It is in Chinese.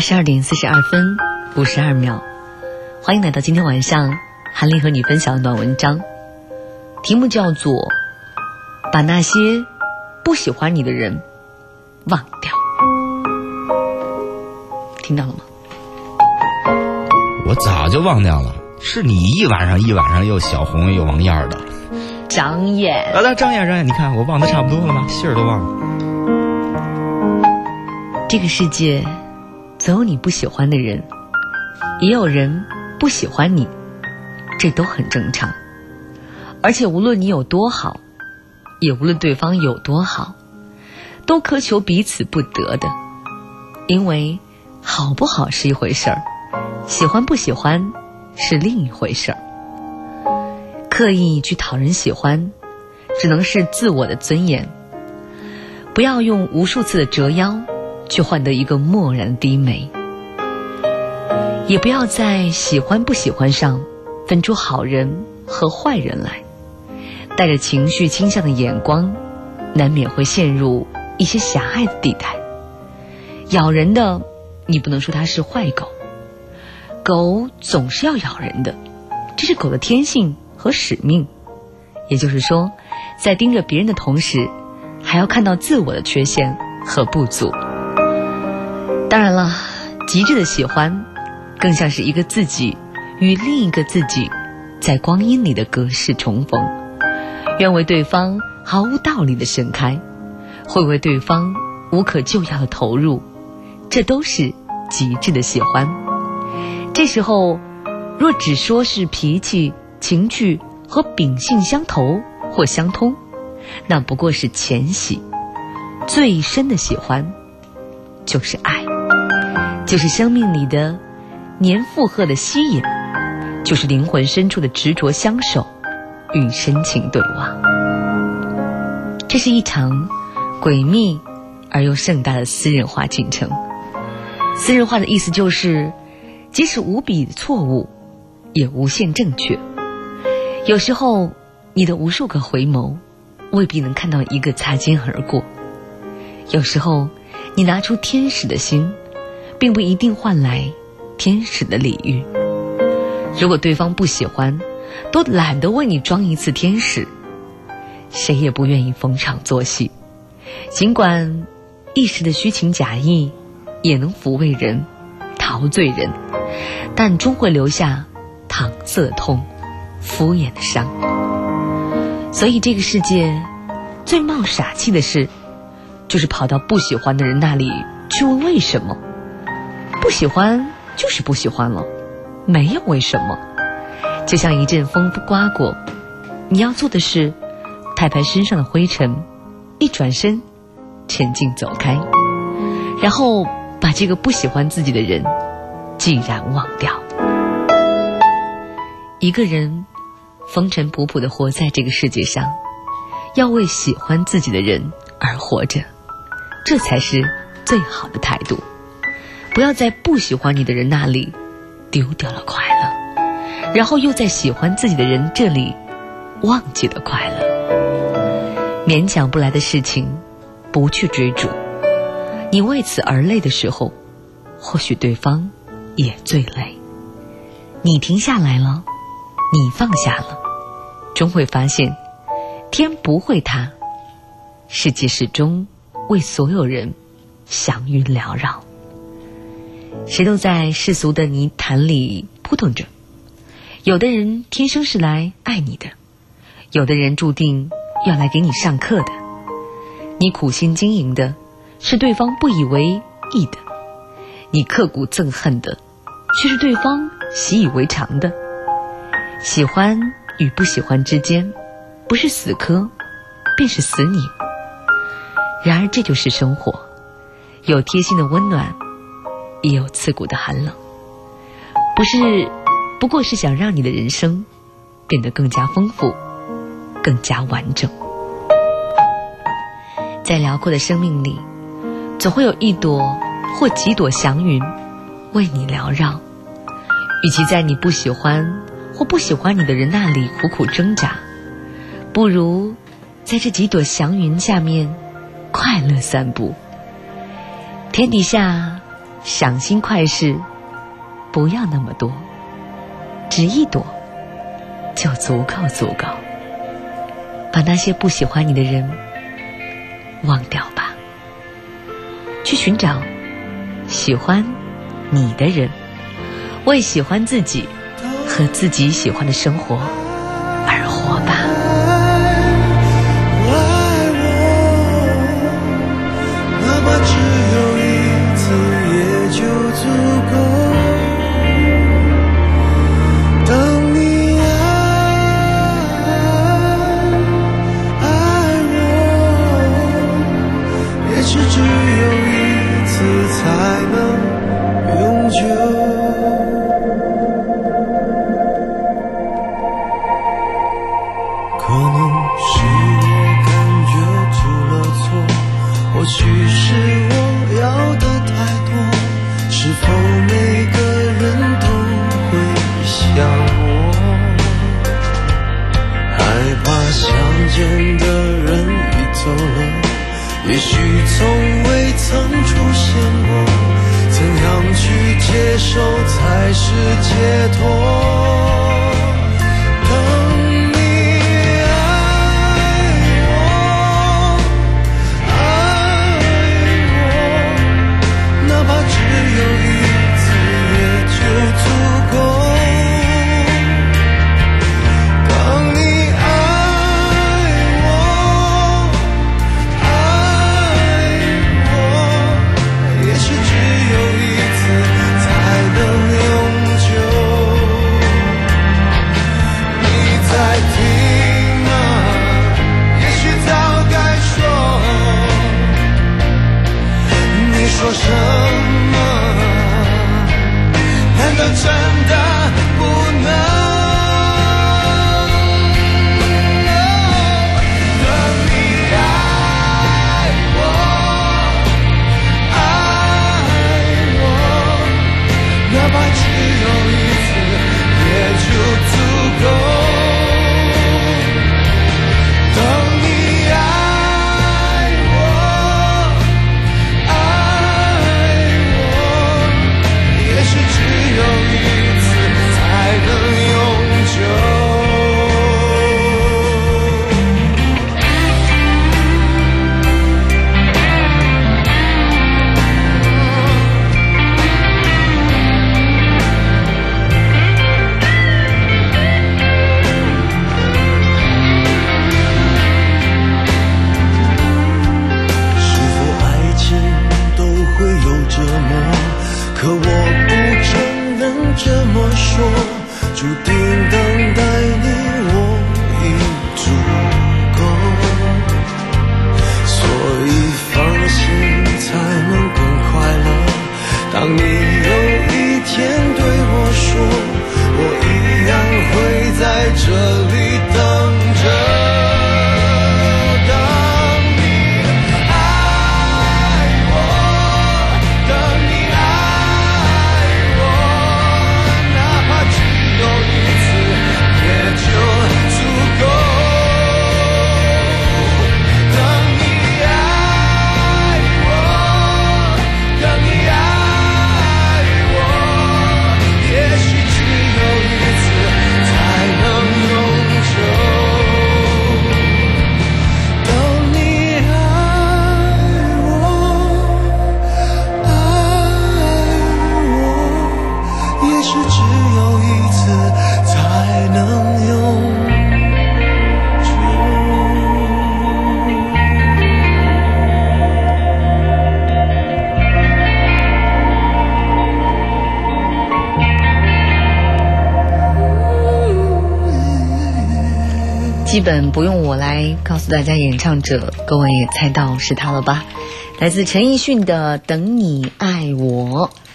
22:42分52秒，欢迎来到今天晚上韩丽和你分享的暖文章，题目叫做把那些不喜欢你的人忘掉。听到了吗？ 我早就忘掉了，是你一晚上又小红又王燕的。 长眼张眼，你看我忘得差不多了吧，信儿都忘了。 这个世界总有你不喜欢的人，也有人不喜欢你，这都很正常。而且无论你有多好，也无论对方有多好，都苛求彼此不得的。因为好不好是一回事儿，喜欢不喜欢是另一回事儿。刻意去讨人喜欢，只能是自我的尊严。不要用无数次的折腰去换得一个漠然的低眉，也不要在喜欢不喜欢上分出好人和坏人来。带着情绪倾向的眼光，难免会陷入一些狭隘的地带。咬人的，你不能说它是坏狗，狗总是要咬人的，这是狗的天性和使命。也就是说，在盯着别人的同时，还要看到自我的缺陷和不足。当然了，极致的喜欢更像是一个自己与另一个自己在光阴里的隔世重逢，愿为对方毫无道理的盛开，会为对方无可救药的投入，这都是极致的喜欢。这时候若只说是脾气、情趣和秉性相投或相通，那不过是浅喜。最深的喜欢就是爱，就是生命里的年负荷的吸引，就是灵魂深处的执着相守与深情对望。这是一场诡秘而又盛大的私人化进程。私人化的意思就是，即使无比错误，也无限正确。有时候，你的无数个回眸，未必能看到一个擦肩而过。有时候，你拿出天使的心，并不一定换来天使的礼遇。如果对方不喜欢，都懒得为你装一次天使，谁也不愿意逢场作戏。尽管一时的虚情假意也能抚慰人、陶醉人，但终会留下搪塞的痛、敷衍的伤。所以这个世界最冒傻气的事，就是跑到不喜欢的人那里去问为什么。不喜欢就是不喜欢了，没有为什么。就像一阵风刮过，你要做的是拍拍身上的灰尘，一转身沉静走开，然后把这个不喜欢自己的人既然忘掉。一个人风尘仆仆地活在这个世界上，要为喜欢自己的人而活着，这才是最好的态度。不要在不喜欢你的人那里丢掉了快乐，然后又在喜欢自己的人这里忘记了快乐。勉强不来的事情不去追逐，你为此而累的时候，或许对方也最累。你停下来了，你放下了，终会发现天不会塌，世界始终为所有人祥云缭绕。谁都在世俗的泥潭里扑腾着，有的人天生是来爱你的，有的人注定要来给你上课的。你苦心经营的是对方不以为意的，你刻骨憎恨的却是对方习以为常的。喜欢与不喜欢之间，不是死磕便是死拧。然而这就是生活，有贴心的温暖，也有刺骨的寒冷。不过是想让你的人生变得更加丰富，更加完整。在辽阔的生命里，总会有一朵或几朵祥云为你缭绕。与其在你不喜欢或不喜欢你的人那里苦苦挣扎，不如在这几朵祥云下面快乐散步。天底下赏心快事不要那么多，只一朵就足够。把那些不喜欢你的人忘掉吧，去寻找喜欢你的人，为喜欢自己和自己喜欢的生活而活吧。基本不用我来告诉大家演唱者，各位也猜到是他了吧？来自陈奕迅的《等你爱我》。